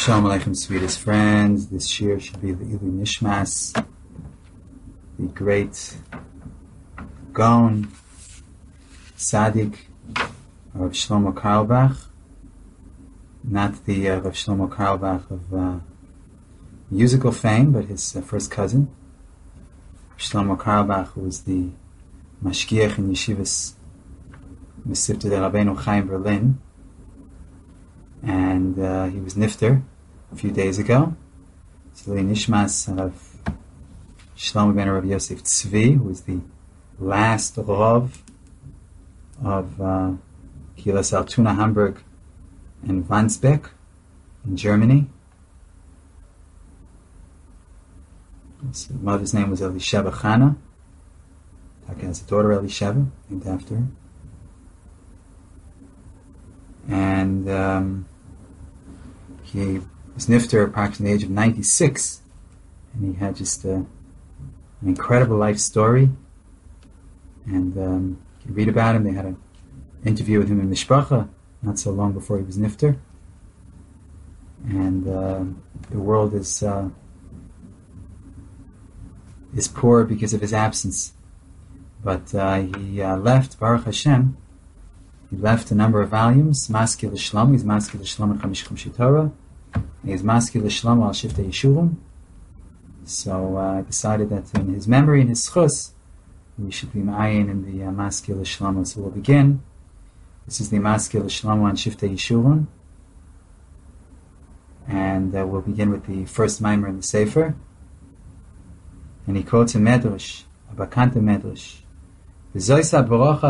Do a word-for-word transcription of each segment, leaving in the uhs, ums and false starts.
Shalom Aleichem, sweetest friends. This year should be the Ilu Nishmas, the great Gaon, Tzaddik, Rav Shlomo Carlebach, not the uh, Rav Shlomo Carlebach of uh, musical fame, but his uh, first cousin, Shlomo Carlebach, who was the Mashgiach in Yeshivas Mesivta de Rabbeinu Chaim Berlin, and uh, he was nifter a few days ago. So the Nishmas of Shlomo ben Rav Yosef Tzvi, who was the last Rav of uh, Kilas Altona Hamburg and Wandsbek in Germany. His mother's name was Elisheva Chana. Taka has a daughter, Elisheva, named after her. And um, he was nifter approximately the age of ninety-six, and he had just a, an incredible life story. And um, you can read about him. They had an interview with him in Mishpacha not so long before he was nifter. And uh, the world is uh, is poor because of his absence. But uh, he uh, left, Baruch Hashem, he left a number of volumes, Maskil L'Shlomo, he's Maskil L'Shlomo and Chamish Chumshi Torah, and he's Maskil L'Shlomo al Shiftei Yeshuvim. So uh, I decided that in his memory and his schus, we should be ma'ayin in the uh, Maskil L'Shlomo. So we'll begin. This is the Maskil L'Shlomo on Shiftei Yeshuvim. And uh, we'll begin with the first mimer in the Sefer. And he quotes a Medrash, a Bakanta Medrash. And this is the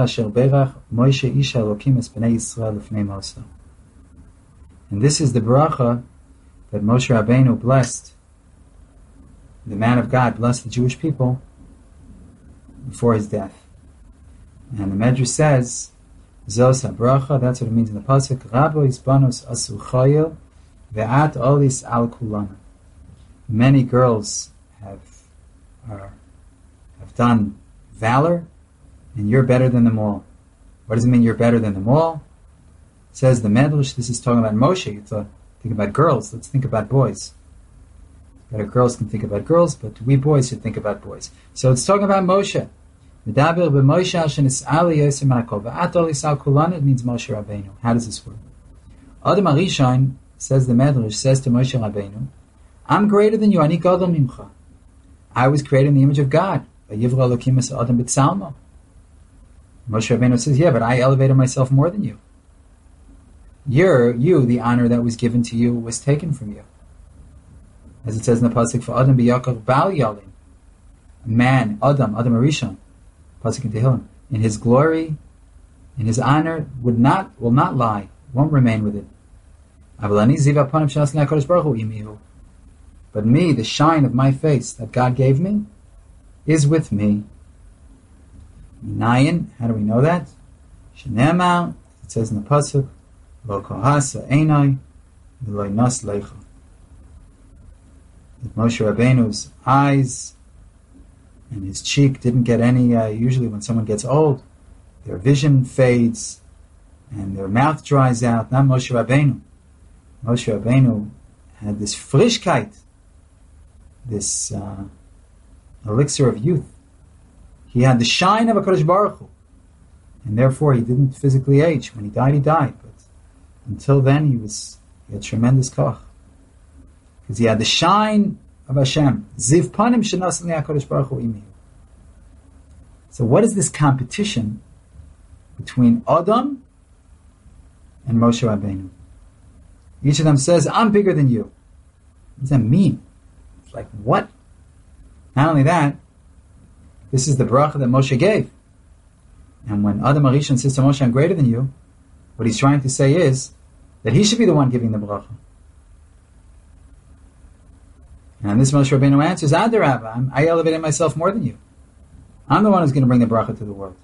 bracha that Moshe Rabbeinu blessed, the man of God blessed the Jewish people before his death. And the Medrash says, Zos bracha, that's what it means in the pasuk, Rabo isbanos asu chayil ve'at olis al kulana. Many girls have are, have done valor, and you're better than them all. What does it mean you're better than them all? It says the Medrash, this is talking about Moshe. You thought, think about girls, let's think about boys. Better girls can think about girls, but we boys should think about boys. So it's talking about Moshe. It means Moshe Rabbeinu. How does this work? Adam Arishain, says the Medrash, says to Moshe Rabbeinu, I'm greater than you, ani gadol mimcha. I was created in the image of God. Moshe Rabbeinu says, yeah, but I elevated myself more than you. You're, you, the honor that was given to you was taken from you. As it says in the pasuk, for Adam b'Yaakov bal yalin. Man, Adam, Adam Arishon, pasuk in Tehillim, in his glory, in his honor, would not, will not lie, won't remain with it. But me, the shine of my face that God gave me, is with me. Minayin, how do we know that? Shenema, it says in the pasuk, Lo kohasa einai, v'lo nas leicha. That Moshe Rabbeinu's eyes and his cheek didn't get any, uh, usually when someone gets old, their vision fades and their mouth dries out. Not Moshe Rabbeinu. Moshe Rabbeinu had this frischkeit, this uh, elixir of youth. He had the shine of HaKadosh Baruch Hu, and therefore he didn't physically age. When he died, he died. But until then, he was he had tremendous koch, because he had the shine of Hashem. Ziv panim shenasan HaKadosh Baruch Hu imihu. So, what is this competition between Adam and Moshe Rabbeinu? Each of them says, "I'm bigger than you." What does that mean? It's like, what? Not only that, this is the bracha that Moshe gave. And when Adam Arishon says to Moshe, I'm greater than you, what he's trying to say is that he should be the one giving the bracha. And this Moshe Rabbeinu answers, Adarabba, I elevated myself more than you. I'm the one who's going to bring the bracha to the world.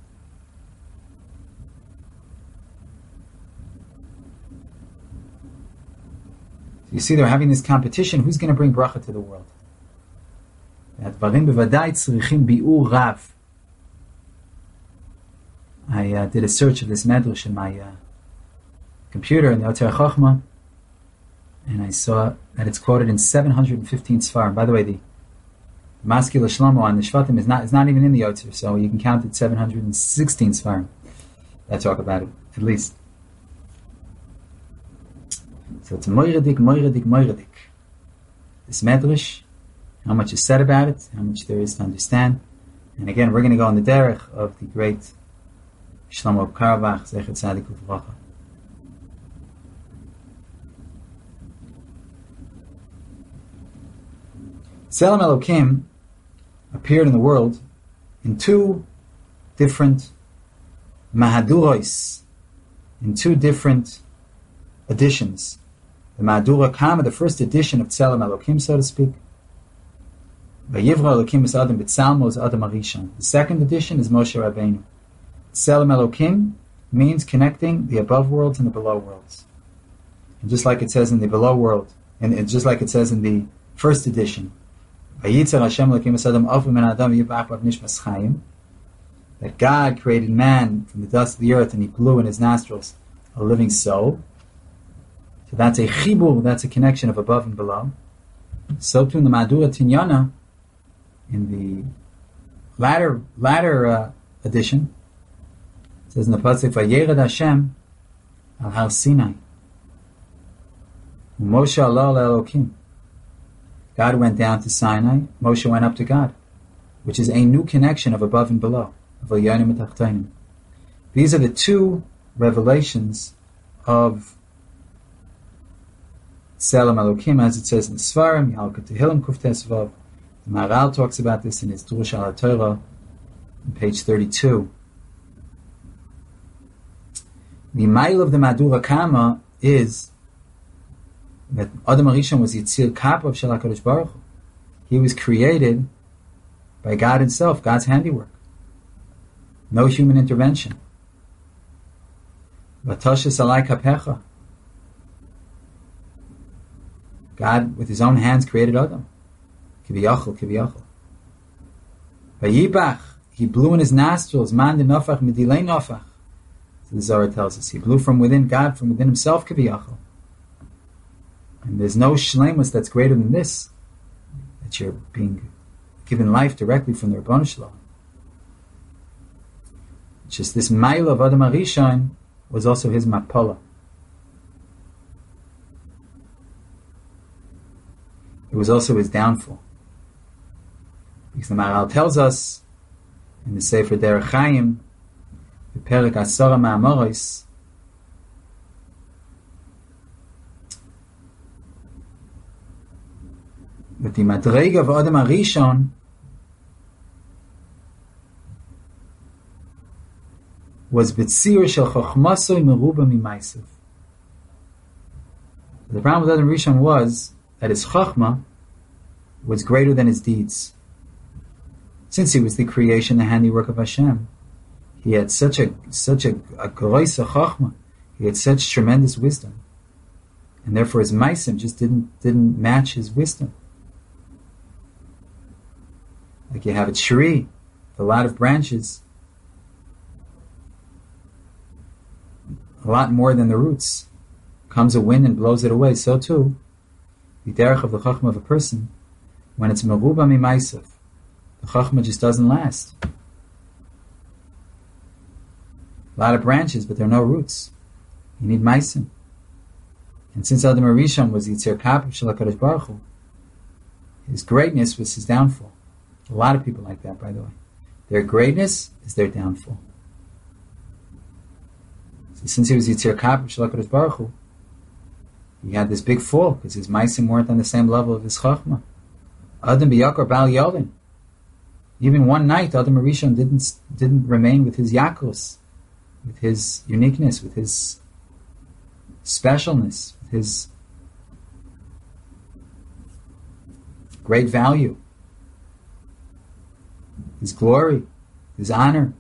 So you see, they're having this competition. Who's going to bring bracha to the world? I uh, did a search of this medrash in my uh, computer in the Oter Chochma, and I saw that it's quoted in seven hundred fifteen Sfarim. By the way, the Maskil Shlomo on the Shvatim is not is not even in the Yotzer, so you can count it seven hundred sixteen Sfarim that talk about it, at least. So it's a moiradik, moiradik, moiradik. This medrash, how much is said about it, how much there is to understand. And again, we're going to go on the derech of the great Shlomo Karabach, Zecher Tzadik Uvracha. Tselem Elokim appeared in the world in two different Mahaduros, in two different editions. The Mahadura Kama, the first edition of Tselem Elokim, so to speak. Vayivra Elokim is Adam B'Tzalmo is Adam Arishon. The second edition is Moshe Rabbeinu. Tselem Elokim means connecting the above worlds and the below worlds. And just like it says in the below world, and it's just like it says in the first edition, that God created man from the dust of the earth and he blew in his nostrils a living soul. So that's a chibur, that's a connection of above and below. So too in the Madura Tinyana, in the latter latter uh, edition, it says in the pasuk, "Vayered Hashem al Har Sinai, Moshe Allah Elokim." God went down to Sinai, Moshe went up to God, which is a new connection of above and below, of Elyonim and Tachtonim. These are the two revelations of Tselem Elokim, as it says in the Svarim, Yalkut Tehillim Kuf Tesvav. The Maharal talks about this in his Drush al Torah, on page thirty-two. The mile of the Madura Kama is that Adam Arishon was Yitzir Kap of Shel HaKadosh Baruch Hu. He was created by God himself, God's handiwork. No human intervention. Vatoshes alai kapecha. God, with his own hands, created Adam. Kiviyachol, kiviyachol. Vayibach, he blew in his nostrils, man de nofach midilei nofach. So the Zohar tells us, he blew from within God, from within himself, kiviyachol. And there's no shleimus that's greater than this, that you're being given life directly from the Rebbeinu Shalom. Just this mile of Adam Arishon was also his mapala. It was also his downfall. Because the Maharal tells us in the Sefer Derech Chaim, the Perek Asara Ma'amoros, that the Madrega of Adam Arishon was B'tzir Shel Chochmasoi Meruba Mimaisav. The problem with Adam Arishon was that his Chochmah was greater than his deeds. Since he was the creation, the handiwork of Hashem, he had such a such a, a groisa Chochmah, he had such tremendous wisdom, and therefore his Maisim just didn't didn't match his wisdom. Like you have a tree with a lot of branches, a lot more than the roots. Comes a wind and blows it away. So too, the derech of the chachma of a person, when it's meruba mimaisav, the chachma just doesn't last. A lot of branches, but there are no roots. You need maisim. And since Adam Arishon was Yitzir Kap of Shel HaKadosh Baruch Hu, his greatness was his downfall. A lot of people like that, by the way. Their greatness is their downfall. So since he was Yitzir Kap of Shel HaKadosh Baruch Hu, he had this big fall because his maisim weren't on the same level of his chachma. Adam b'yakar bal yolin. Even one night, Adam Arishon didn't didn't remain with his yakos, with his uniqueness, with his specialness, with his great value, his glory, his honor.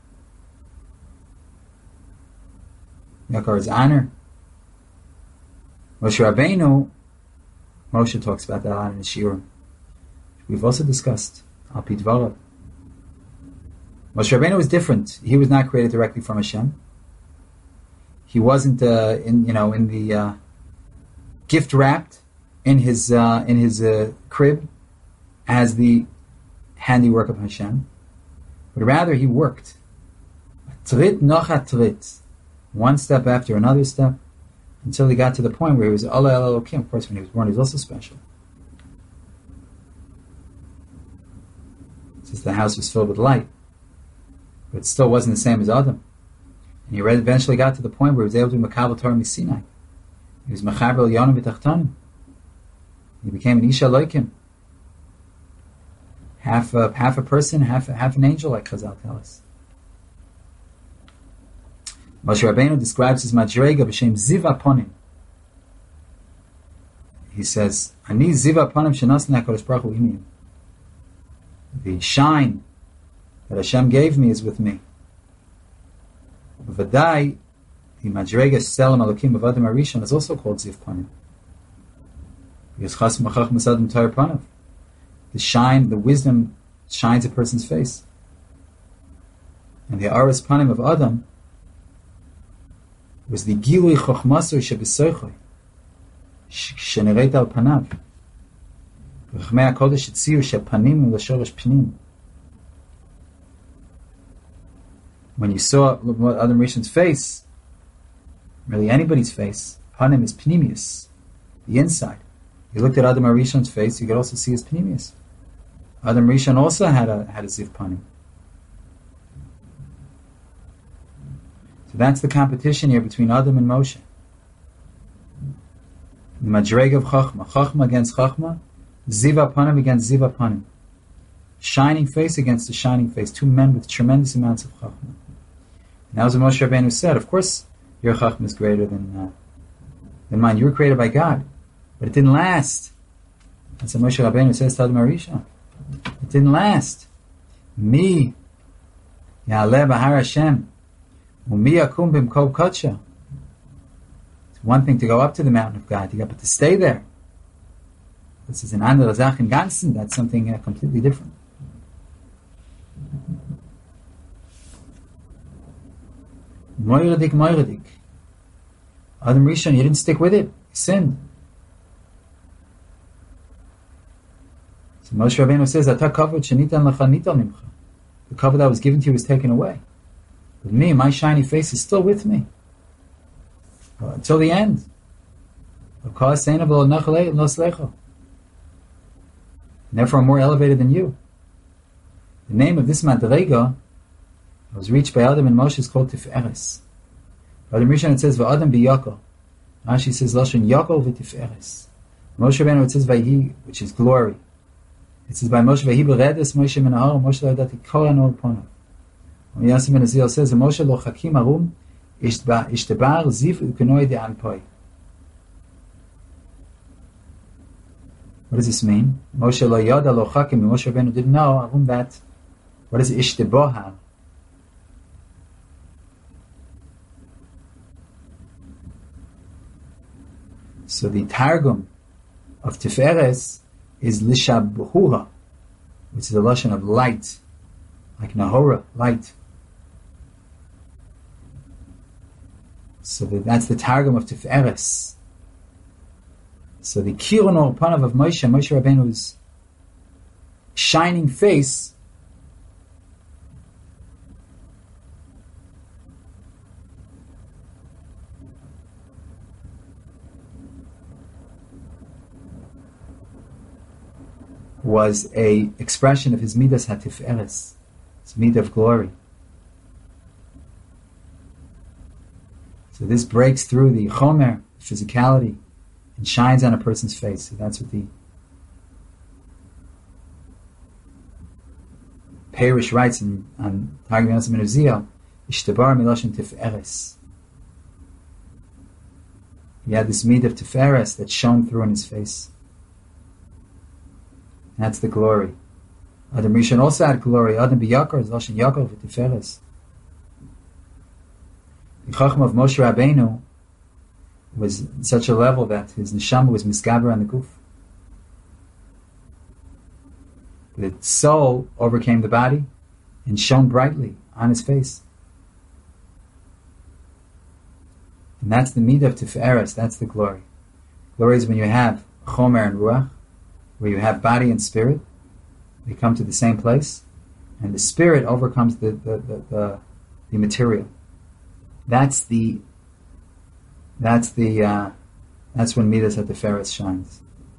Yakar's honor. Moshe Rabbeinu, Moshe talks about that a lot in the Shiurim. We've also discussed Al Pi Dvarav. Moshe Rabbeinu was different. He was not created directly from Hashem. He wasn't uh, in, you know, in the uh, gift wrapped in his uh, in his uh, crib as the handiwork of Hashem, but rather he worked. Trit nocha trit, one step after another step, until he got to the point where he was Allah El Elokim. Of course, when he was born, he was also special. Since the house was filled with light, but it still wasn't the same as Adam. And he eventually got to the point where he was able to be Makabel Torah Misinai. He was Mechaber El Yonah V'Tachtonim. He became an Isha Loikim. Half a, half a person, half a, half an angel, like Chazal tell us. Moshe Rabbeinu describes his Madrega b'shem Ziva Ponim. He says, Ani Ziva Ponim shenasna HaKadosh Baruch Hu imiyim. The shine that Hashem gave me is with me. V'vadai, the Madrega Selam Elokim of Adam Arishon is also called Ziv Ponim. Because Chas Machach Masadim Torah Ponim. The shine, the wisdom shines a person's face. And the Aras Panim of Adam was the Gilui Chochmaso Shebesoichoi Shenereit Al Panav V'chmei HaKodesh Etziu Shepanim L'Shorosh Pnim. When you saw Adam Rishon's face, really anybody's face, Panim is Pnimius, the inside. You looked at Adam Rishon's face, you could also see his Pnimius. Adam Rishon also had a had a Ziv Panim. So that's the competition here between Adam and Moshe. The Madreg of Chachma, Chachma against Chachma, Ziva Panim against Ziva Panim. Shining face against a shining face. Two men with tremendous amounts of Chachma. And that was what Moshe Rabbeinu said. Of course, your Chachma is greater than uh, than mine. You were created by God, but it didn't last. That's what Moshe Rabbeinu says to Adam Rishon. It didn't last. Mi Ya'aleh B'har Hashem U'mi Yakum B'mkol Kodsha. It's one thing to go up to the mountain of God, but to stay there. This is an Ander Zach in Gansen. That's something uh, completely different. Moiradik, Moiradik. Adam Rishon, you didn't stick with it. You sinned. So Moshe Rabbeinu says, Ata kavod shenitan lecha nital mimcha. The kavod that was given to you was taken away. But me, my shiny face is still with me. Well, until the end. Therefore, I'm more elevated than you. The name of this Madrega that was reached by Adam and Moshe is called Tif'eres. Adam Rishon it says, V'Adam b'Yakol. Rashi says, Lashon Yakol v'Tif'eres. Moshe Rabbeinu it says, Vayhi, which is glory. It says by Moshe, Vayhi b'Redes Moshe min ha'or, Moshe lo yadati kol ha'nor ponav. When Yosef ben Azriel says, Moshe lo chakim arum, ishtabar ziv u'kenoi de'an poi. What does this mean? Moshe lo yada lo chakim, Moshe Rabbeinu didn't know arum that. What is ishtabohar? So the Targum of Tiferes is Lishabhura, which is a lashon of light, like Nahora, light. So the, that's the Targum of Tiferes. So the Kiron or Panav of Moshe, Moshe Rabbeinu's shining face was a expression of his midas hatif'eres, his midah of glory. So this breaks through the chomer, physicality, and shines on a person's face. So that's what the Parish writes in, on Targum Yosef ben Uziel, Ishtabar miloshin tif'eres. He had this midah of tif'eres that shone through on his face. That's the glory. Adam Rishon also had glory. Adam b'Yakar is Lashon Yaakov v'Tiferes. The Chachma of Moshe Rabbeinu was at such a level that his neshama was misgaber on the guf. The soul overcame the body and shone brightly on his face. And that's the midah of Tiferes. That's the glory. Glory is when you have chomer and ruach, where you have body and spirit. They come to the same place, and the spirit overcomes the the, the, the, the material. That's the that's the uh, that's when Midas at the Tiferes shines.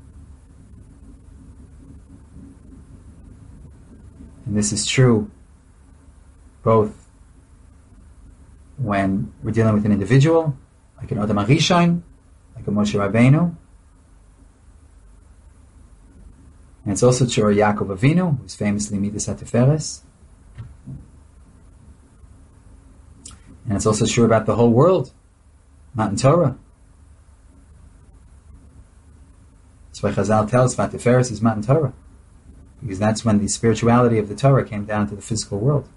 And this is true both when we're dealing with an individual, like an Adam HaRishon, like a Moshe Rabbeinu. And it's also true of Yaakov Avinu, who's famously Midas HaTiferes. And it's also true about the whole world, Matan Torah. That's why Chazal tells us Tiferes is Matan Torah, because that's when the spirituality of the Torah came down to the physical world.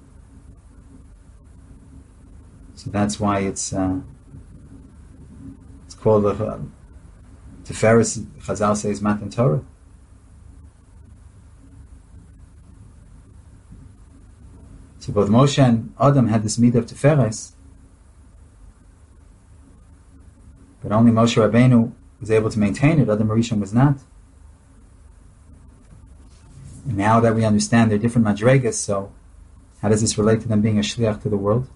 So that's why it's uh, it's called uh, Tiferes. Chazal says Matan Torah. So both Moshe and Adam had this midah of Tiferes, but only Moshe Rabbeinu was able to maintain it. Adam HaRishon was not. And now that we understand they're different madregas, so how does this relate to them being a shliach to the world?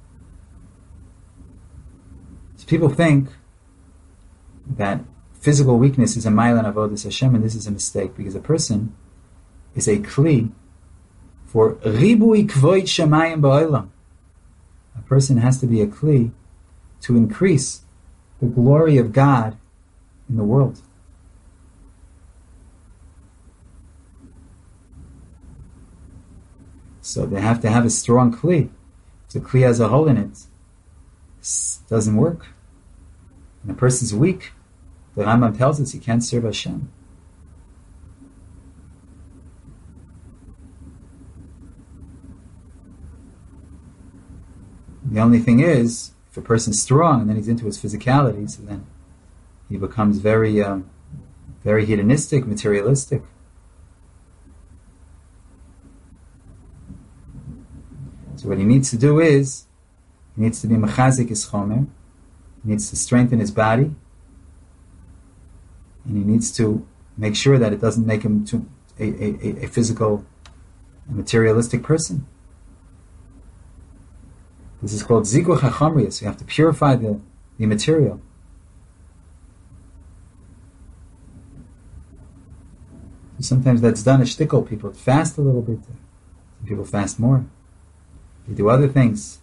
So people think that physical weakness is a mailan avodas Hashem, and this is a mistake, because a person is a kli for ribui kvoid shamayim ba'olam. A person has to be a kli to increase the glory of God in the world. So they have to have a strong kli. If the kli has a hole in it, it doesn't work. When a person's weak, the Rambam tells us he can't serve Hashem. The only thing is, if a person's strong and then he's into his physicality, so then he becomes very, um, very hedonistic, materialistic. So what he needs to do is, he needs to be mechazik his chomer, he needs to strengthen his body, and he needs to make sure that it doesn't make him too, a, a, a physical, a materialistic person. This is called zikuch hachomrius. You have to purify the, the material. Sometimes that's done as shtickle. People fast a little bit. Some people fast more. They do other things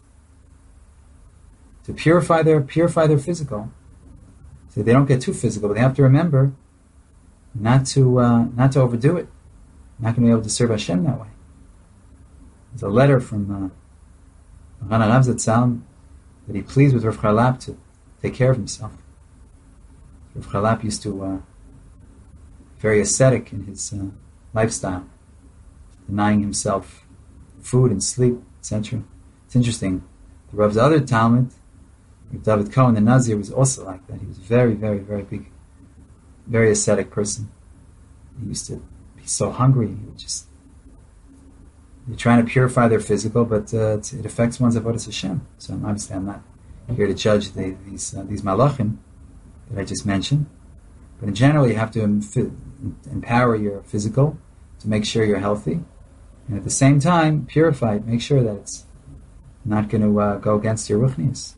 to purify their purify their physical, so they don't get too physical. But they have to remember not to uh, not to overdo it. Not going to be able to serve Hashem that way. There's a letter from Ran Arav Zatzal that he pleads with Rav Charlap to take care of himself. Rav Charlap used to uh, very ascetic in his uh, lifestyle, denying himself food and sleep, et cetera. It's interesting. The Rav's other Talmud, David Cohen, the Nazir, was also like that. He was a very, very, very big, very ascetic person. He used to be so hungry. He would just, they're trying to purify their physical, but uh, it affects one's avodas Hashem. So obviously I'm not here to judge the, these uh, these malachim that I just mentioned. But in general, you have to empower your physical to make sure you're healthy. And at the same time, purify it. Make sure that it's not going to uh, go against your ruchnius.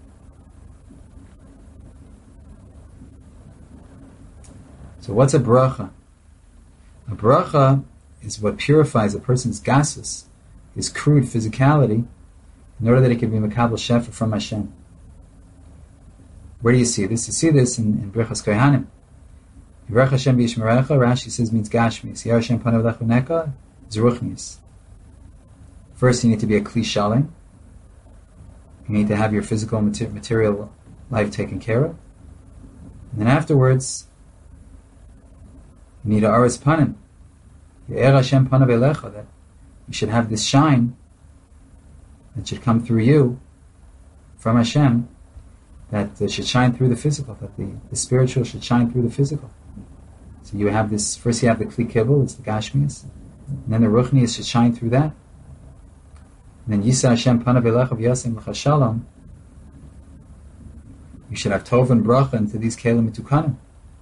So what's a bracha? A bracha is what purifies a person's gasus, his crude physicality, in order that he can be makabel shefa from Hashem. Where do you see this? You see this in, in Brichas Kohanim. Yirach Hashem b'yishmerecha, Rashi says means gashmis. Yirach Hashem panav lechu neka is ruchnius. First, you need to be a kli shalem. You need to have your physical material life taken care of. And then afterwards, you need a aras panim. Ye'er Hashem panav elecha, that you should have this shine that should come through you from Hashem, that uh, should shine through the physical, that the, the spiritual should shine through the physical. So you have this, first you have the Kli Kibbul, it's the Gashmias, and then the Ruchnias should shine through that. And then Yisa Hashem Panav Elecha V'Yasem L'Cha Shalom, You should have tov and bracha into these kelim mitukanim.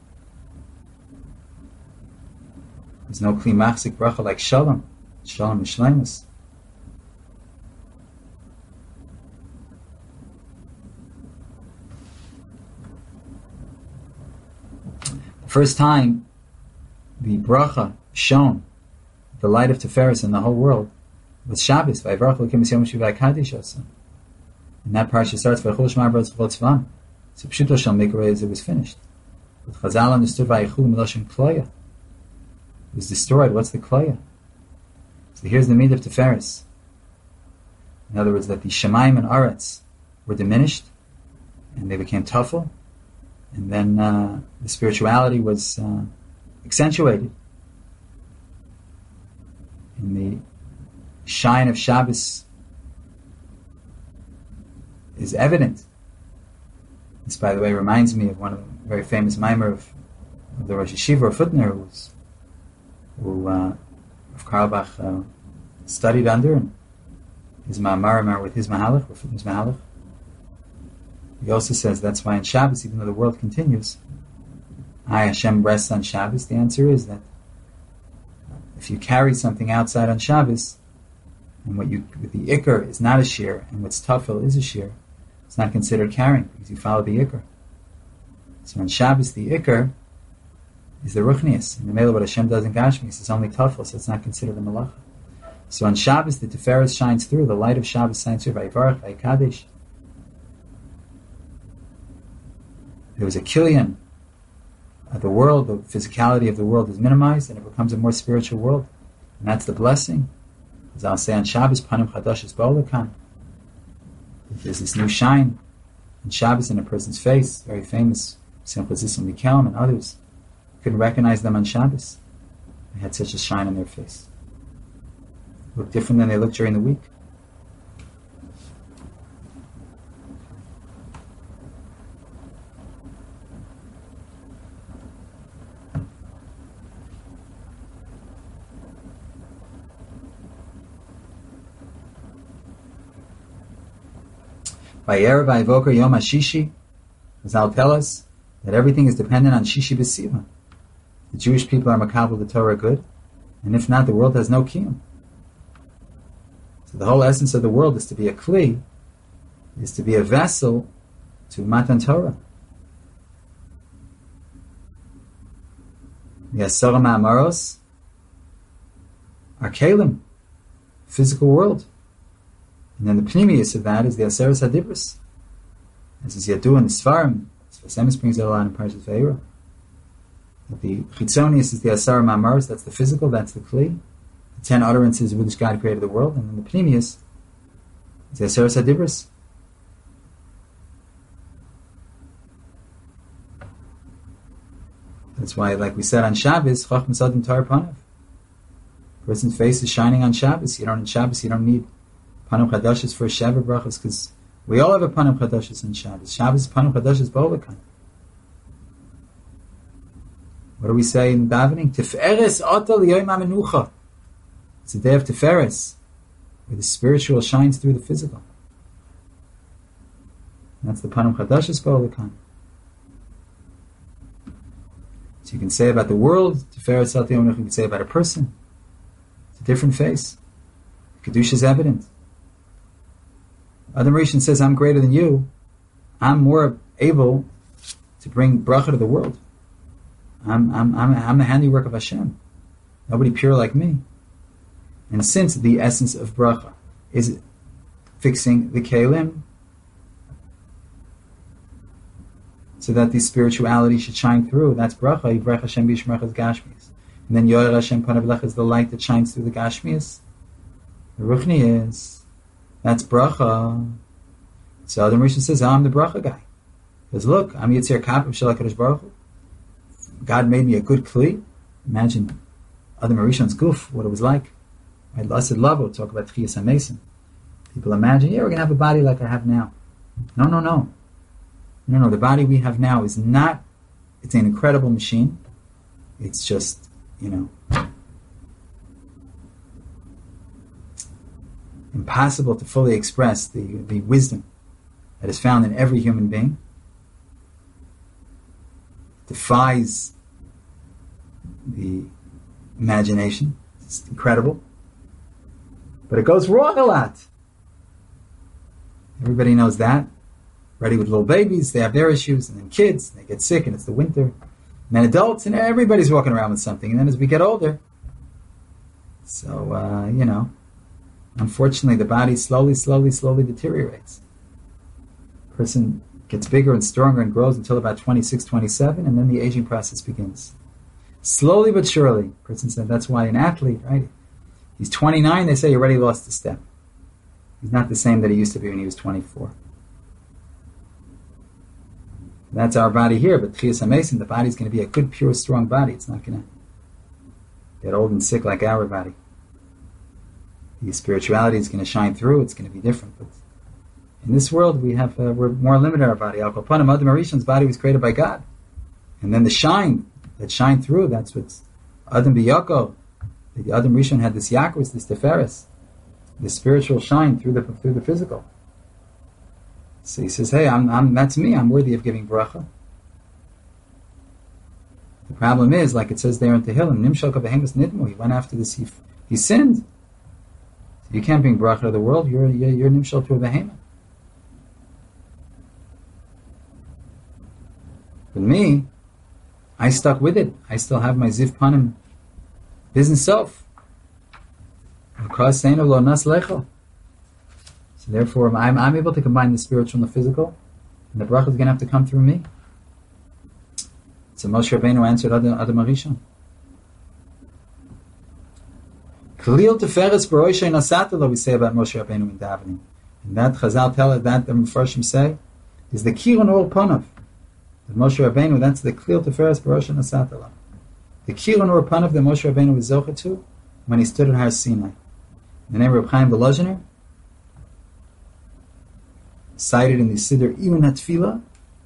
There's no kli machzik bracha like shalom. Shalom is shleimus. The first time the bracha shone, the light of Tiferes in the whole world, was Shabbos. And that parsha starts by Chol Shema B'Rotz V'Chol Tzvam. So Pshuto shall make away as it was finished. But Chazal understood Vayichul Miloshem Kloya. It was destroyed. What's the Kloya? So here's the meat of Tiferes. In other words, that the Shemaim and Aretz were diminished, and they became Tafel, and then uh, the spirituality was uh, accentuated. In the shine of Shabbos is evident. This, by the way, reminds me of one of the very famous mimer of, of the Rosh Yeshiva of Futner, who, was, who uh, of Karlbach uh, studied under, and his ma'amar with his mahalach, or Futner's mahalach. He also says that's why in Shabbos, even though the world continues, I Hashem rests on Shabbos. The answer is that if you carry something outside on Shabbos, and what you with the ikr is not a shear, and what's tafel is a shear, it's not considered carrying because you follow the ikr. So on Shabbos, the ikr is the ruchnius, and the mele what Hashem does in Gashmis is only tafel, so it's not considered a malacha. So on Shabbos, the Tiferes shines through. The light of Shabbos shines through. Vayivarach, Vayikadesh. There was a killian. Uh, the world, the physicality of the world is minimized, and it becomes a more spiritual world, and that's the blessing. As I'll say on Shabbos, Panim Chadash is Ba'olakan. There's this new shine on Shabbos in a person's face, very famous, Simchas Yisrael Mikelm and others. You couldn't recognize them on Shabbos. They had such a shine on their face. They looked different than they looked during the week. Vayerev Vayivoker Yom HaShishi, Chazal tell us that everything is dependent on Shishi B'Sivan. The Jewish people are makabel the Torah good, and if not, the world has no kiyum. So the whole essence of the world is to be a kli, is to be a vessel to Matan Torah. The Asara Ma'amaros are kelim, physical world. And then the pnimius of that is the Aseres HaDibros. As is Yadu and the Sfarim, Sfasemis brings that a lot in Parashat Vayera. The Chitzonius is the Asar Ma'amaros, that's the physical, that's the Kli. The ten utterances with which God created the world. And then the pnimius is the Aseres HaDibros. That's why, like we said on Shabbos, Chacham Sadim Tar Panav. A person's face is shining on Shabbos. You don't, on Shabbos, you don't need Panim Chadashis for Sheva Brachas, because we all have a Panim Chadashis in Shabbos. Shabbos Panim Chadashis Ba'olakan. What do we say in davening? Tiferes Ata L'Yom HaMenucha. It's the day of Tiferes, where the spiritual shines through the physical. That's the Panim Chadashis Ba'olakan. So you can say about the world, Tiferes Ata L'Yom HaMenucha. You can say about a person. It's a different face. Kedusha is evident. Adam Rishon says, I'm greater than you. I'm more able to bring bracha to the world. I'm, I'm, I'm, I'm the handiwork of Hashem. Nobody pure like me. And since the essence of bracha is fixing the kelim, so that the spirituality should shine through, that's bracha. Yivrech Hashem b'yishmerachas gashmias. And then Yorer Hashem panav lecha is the light that shines through the gashmias. The ruchni is, that's bracha. So Adam Rishon says, oh, I'm the bracha guy. Because look, I'm Yitzir Kapim Shalak Kadosh Baruch Hu. God made me a good kli. Imagine Adam Rishon's goof, what it was like. I said love, we'll talk about Tchiyas HaMesim. People imagine, yeah, we're going to have a body like I have now. No, no, no. No, no, the body we have now is not, it's an incredible machine. It's just, you know, impossible to fully express the, the wisdom that is found in every human being. defies the imagination. It's incredible. But it goes wrong a lot. Everybody knows that. Ready with little babies, they have their issues, and then kids, they get sick, and it's the winter. And then adults, and everybody's walking around with something. And then as we get older, so, uh, you know, unfortunately, the body slowly, slowly, slowly deteriorates. Person gets bigger and stronger and grows until about twenty-six, twenty-seven, and then the aging process begins. Slowly but surely, person said, that's why an athlete, right? He's twenty-nine, they say he already lost a step. He's not the same that he used to be when he was twenty-four. That's our body here, but Tchias HaMesim, the body's going to be a good, pure, strong body. It's not going to get old and sick like our body. The spirituality is going to shine through. It's going to be different. But in this world, we have uh, we're more limited in our body. Al Kopanim, Adam HaRishon's body was created by God, and then the shine that shine through. That's what's Adam B'Yakov. The Adam Rishon had this Yaakos, this Teferes, the spiritual shine through the through the physical. So he says, "Hey, I'm, I'm that's me. I'm worthy of giving bracha." The problem is, like it says there in Tehillim, Nimshal Kabehemus Nidmu. He went after this. He, he sinned. So you can't bring bracha to the world. You're you're, you're Nimshal to a behemoth. But me, I stuck with it. I still have my Ziv Panim business self. So therefore, I'm, I'm able to combine the spiritual and the physical, and the bracha is going to have to come through me. So Moshe Rabbeinu answered Adam HaRishon. Kalil Teferes B'Roshei Nasatelo, we say about Moshe Rabbeinu in davening. And that Chazal tell us, that the Mefarshim say, is the Kirun Or Panav. That Moshe Rabbeinu, that's the Kalil Teferes B'Roshei Nasatelo. The Kirun Or Panav that Moshe Rabbeinu was zocher to when he stood at Har Sinai. In the name of Reb Chaim Volozhiner, cited in the Siddur Imun HaTfilah,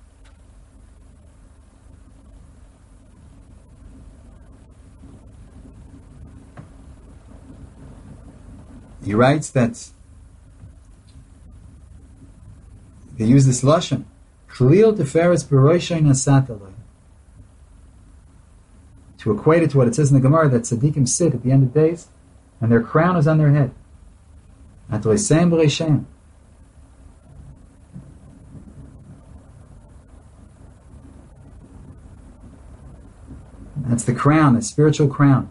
he writes that they use this lashon, Chlil Teferes B'Roshei Nasatelo, to equate it to what it says in the Gemara that tzaddikim sit at the end of days and their crown is on their head. Atreisem B'Reishem. That's the crown, the spiritual crown.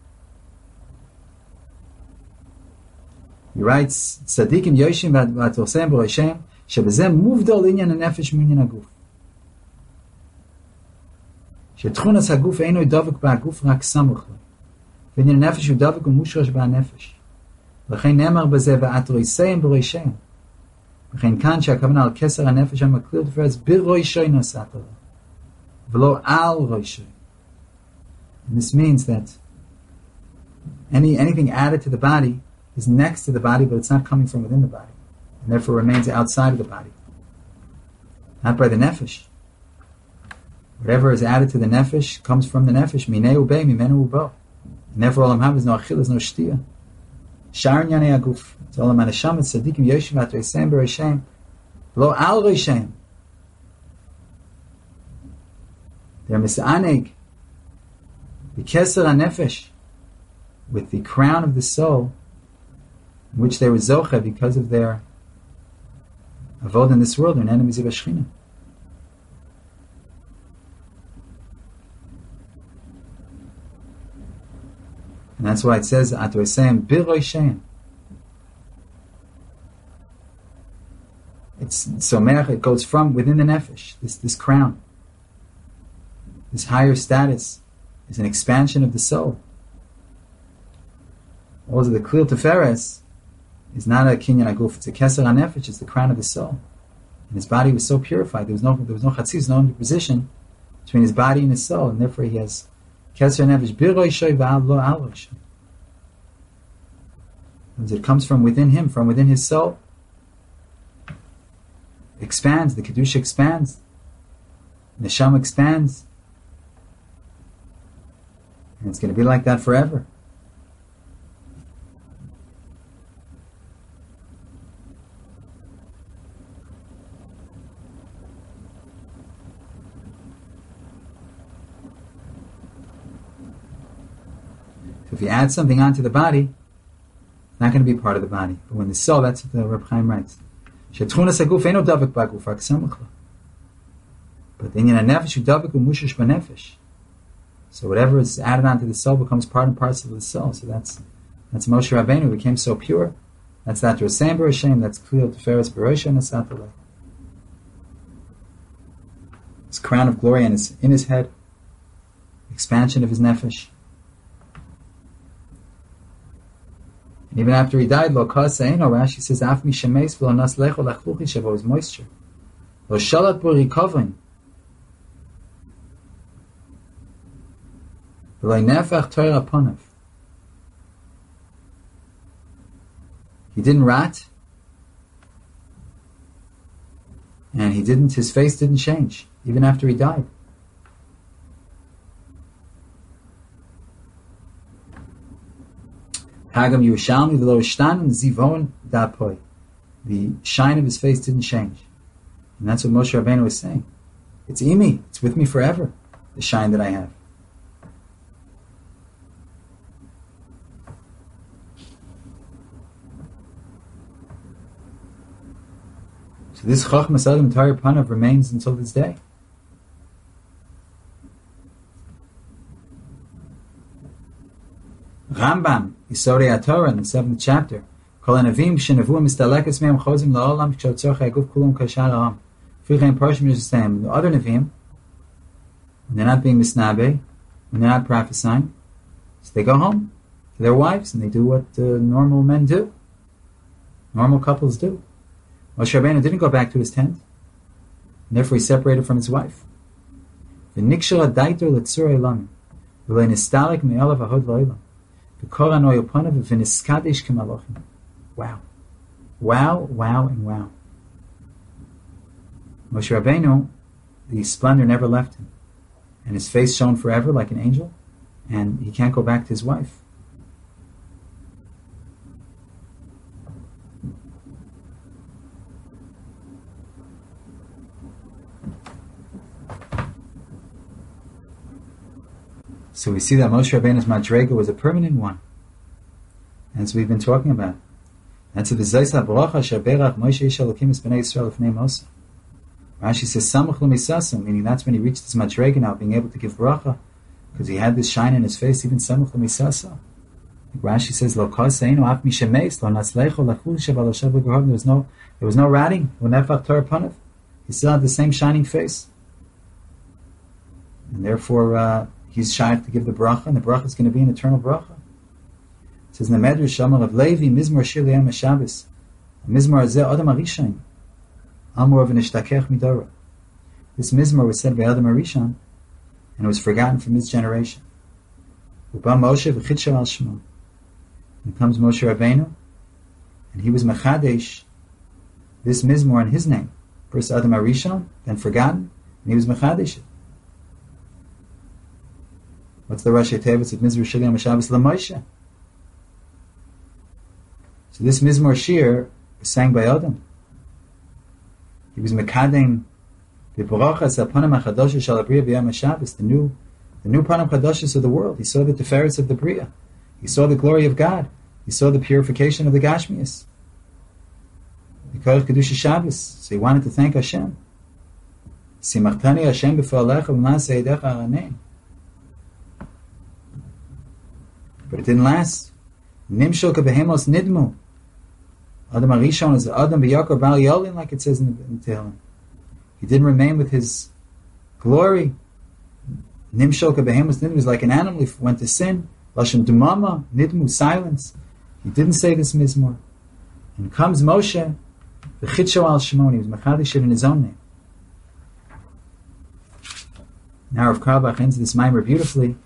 He writes, Tzadikim Yoshim v'atosem b'Reishem shebezem muvdol inyan hanefesh minyan haguf. Shetchunas haguf eino yidavuk b'haguf rak samuch lo. V'inyan hanefesh yidavuk u'mushrash b'hanefesh. V'chein nemar b'zeh v'atosem b'Reishem. V'chein kan she'akavana al keser hanefesh ha'maklil teferes b'Roshei nasatelo. V'lo al Roshei. And this means that any anything added to the body is next to the body, but it's not coming from within the body, and therefore remains outside of the body. Not by the nefesh. Whatever is added to the nefesh comes from the nefesh. Minei ubei, mimenu ubo. And therefore, olam haba is no achilas, no shtia. Sharon yanei aguf. It's olam anasham, it's tzadikim yoshim atreisem b'Reishem. Lo al Reishem. They're misaneg. The keser hanefesh, with the crown of the soul, in which they were zocha because of their avod in this world, they're enemies of Shechina. And that's why it says, Atoisem B'Roishem. It's so Melech, it goes from within the nefesh, this this crown, this higher status is an expansion of the soul. Also, the Klil Teferes is not a Kinyan Aguf, it's a Keser HaNefesh, it's the crown of the soul. And his body was so purified, there was no there was no chatzis, no opposition between his body and his soul, and therefore he has Keser HaNefesh, B'Roshei v'al lo al Roshei. It comes from within him, from within his soul. It expands, the Kedusha expands, the Neshama expands. And it's going to be like that forever. So if you add something onto the body, it's not going to be part of the body. But when the soul, that's what the Reb Chaim writes. But the inyan nefesh udavik umushish b'nefesh. So whatever is added onto the soul becomes part and parcel of the soul. So that's that's Moshe Rabbeinu who became so pure. That's not the Rasam B'Rashem. That's Kliyot Teferes B'Rosha and Asatale. His crown of glory and his in his head, expansion of his nefesh. And even after he died, Lo Kaseino, Rashi says, Af mi shemeis v'lo nas lecho lachluchi shavo is moisture. Lo shalat bo rikovin. V'lo nefach toira ponav. He didn't rot, and he didn't. His face didn't change even after he died. Hagam Yerushalmi v'lo ishtanim zivon da'poi. The shine of his face didn't change, and that's what Moshe Rabbeinu was saying. It's imi. It's with me forever. The shine that I have. So this Chachmas Adam Torah Panav remains until this day. Rambam, Yisodei HaTorah, in the seventh chapter, Kol HaNavim shenevu mistalekes mehem chozim la'olam k'shotzorch ha'guf kulam kashar ha'am. Frichein Parshim Yisrael. The other Navim, when they're not being misnabe, when they're not prophesying, so they go home to their wives and they do what uh, normal men do, normal couples do. Moshe Rabbeinu didn't go back to his tent, and therefore he separated from his wife. V'nikshel adaitor letzurei lamim, v'lo nistalek me'alav ahod lo'ilam, v'kor anoy upanav v'niskadesh k'malochim. Wow. Wow, wow, and wow. Moshe Rabbeinu, the splendor never left him, and his face shone forever like an angel, and he can't go back to his wife. So we see that Moshe Rabbeinu's Madrega was a permanent one, as we've been talking about. That's a v'zaysa b'rocha sheberach Moshe Ish Elokim es b'nei Yisrael l'fnei Moshe. Rashi says samach l'misasam, meaning that's when he reached his Madrega now, being able to give bracha, because he had this shine in his face, even samach l'misasa. Rashi says lo kaseinu af mi shemeis lo naslecho lachul shebal oshav l'gorov. There was no, there was no ratting. Lo nefach Torah panav. He still had the same shining face, and therefore. Uh, He's shy to give the bracha, and the bracha is going to be an eternal bracha. It says in the Medrash, Shamar of Levi, Mizmor Shir L'Yom HaShabbos, Mizmor Azeh Adam HaRishon, Amor V'nishtakech Midora. This Mizmor was said by Adam HaRishon, and it was forgotten from his generation. Uba Moshe V'chitshar Al Shmo. And comes Moshe Rabbeinu, and he was Mechadesh, this Mizmor in his name. First Adam HaRishon, then forgotten, and he was Mechadesh it. What's the Rashi Tevis of Mizmor Shir L'Yom HaShabbos LaMoshe? So this Mizmor Shir was sang by Adam. He was Mekadem the Barachas HaPanim HaChadoshos Shel HaBriya B'Yom HaShabbos, the new, the new Panim Chadoshos of the world. He saw the Tiferes of the Bria. He saw the glory of God. He saw the purification of the Gashmias. The Koach Kedusha Shabbos. So he wanted to thank Hashem. Simachtani Hashem b'foalecha v'ma'aseh yedecha haranein. But it didn't last. Nimshol kebehemos nidmu. Adam HaRishon is Adam b'Yakov Bal Yolin, like it says in the, in the Tehillim. He didn't remain with his glory. Nimshol kebehemos nidmu is like an animal. He went to sin. Lashon dumama, nidmu, silence. He didn't say this mizmor. And comes Moshe, the Chitsho al Shimon. He was mechadish in his own name. Now Rav Karlbach ends this mimer beautifully.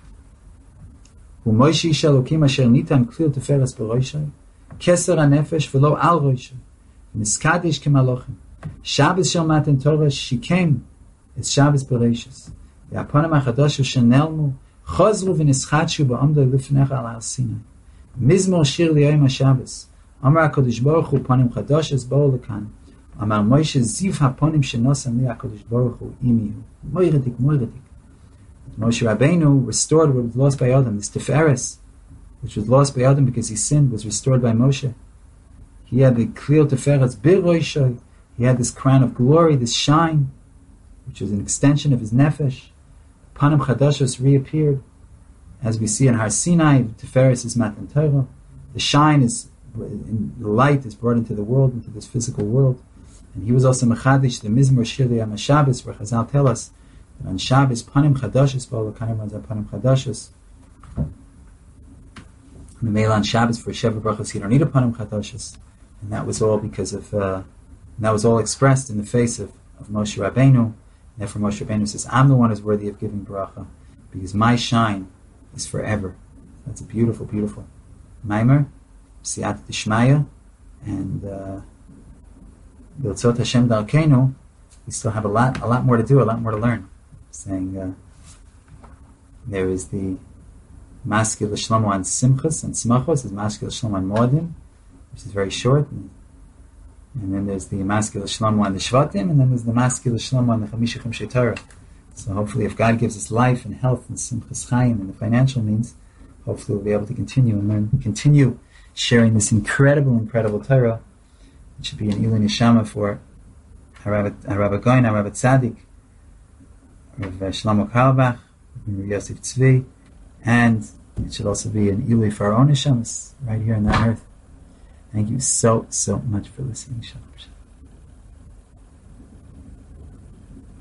ומוישי איש אלוקים אשר ניתן כליל תפארס בראשי, כסר הנפש ולא על ראשי, מסקדיש כמלוכים. שבס של מתן תורה שיקם את שבס בראשס. והפונים החדשו שנעלמו, חוזרו ונסחדשו בעומדו לפניך על הר סיני. מזמור שיר ליום השבס. אמר הקדוש ברוך הוא פונים חדשס באו לכאן. אמר מוישה זיו הפונים שנוסם לי הקדוש ברוך הוא אימי הוא. מוירדיק, מוירדיק. Moshe Rabbeinu restored what was lost by Adam, this Tiferes which was lost by Adam because he sinned, was restored by Moshe. He had the Klil Teferetz Biroishay. He had this crown of glory, this shine, which was an extension of his nefesh. Panim Chadashos reappeared. As we see in Har Sinai, Teferetz is Matan Torah. The shine is, in, the light is brought into the world, into this physical world. And he was also Mechadish, the Mizmor Shir Yom Shabbos, where Chazal tell us that on Shabbos, Panim Chadashos, Ba'olakayim Ranzah Panim Chadashos. And the Mela on Shabbos for Sheva Brachos, you don't need a Panim Chadashos. And that was all because of, uh, and that was all expressed in the face of, of Moshe Rabbeinu. And therefore Moshe Rabbeinu says, I'm the one who's worthy of giving bracha, because my shine is forever. That's a beautiful, beautiful Maimer, Siyat Dishmaya, and uh, B'Otzot Hashem Darkeinu. We still have a lot, a lot more to do, a lot more to learn. Saying uh, there is the Maskil Shlomo on Simchas and Smachos, is Maskil Shlomo on Moedim, which is very short, and, and then there's the Maskil Shlomo on the Shvatim, and then there's the Maskil Shlomo on the Chamisha Chimshei Torah. So hopefully, if God gives us life and health and Simchas Chaim and the financial means, hopefully we'll be able to continue and learn, continue sharing this incredible, incredible Torah. It should be an Ilui Neshama for Harabba Goin, Harabba Tzadik, Rav Shlomo Karlbach, Rav Yosef Tzvi, and it should also be an Ilui for our own Neshamas right here on that earth. Thank you so, so much for listening. Shalom.